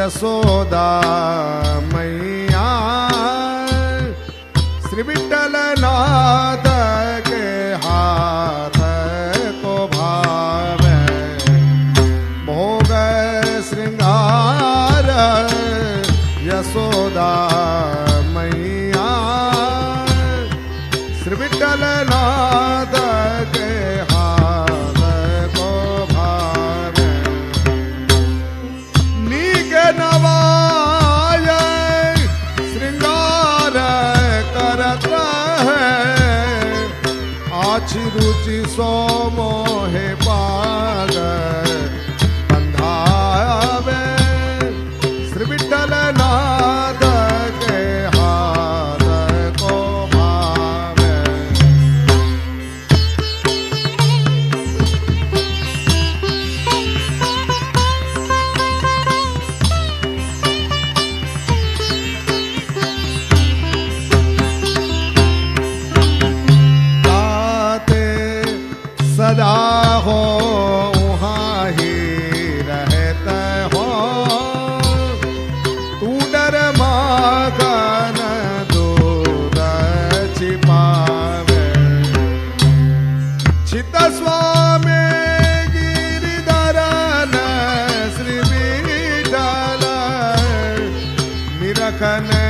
यशोदा मैया श्री विठ्ठल नाथ के हाथ को भावे भोग श्रृंगार यशोदा मैया श्री विठ्ठल नाथ के हाथ को भावे नीक नवाय श्रृंगार करत है आछि रुचि सो मोहे पाग बंधावे श्री विठ्ठल नाथ के हाथ को भावे ताते सदा हो वहाँ ही रहते हो तू डर माखन दूध छिपावे चित स्वामी गिरिधरन श्री विठ्ठल निरखन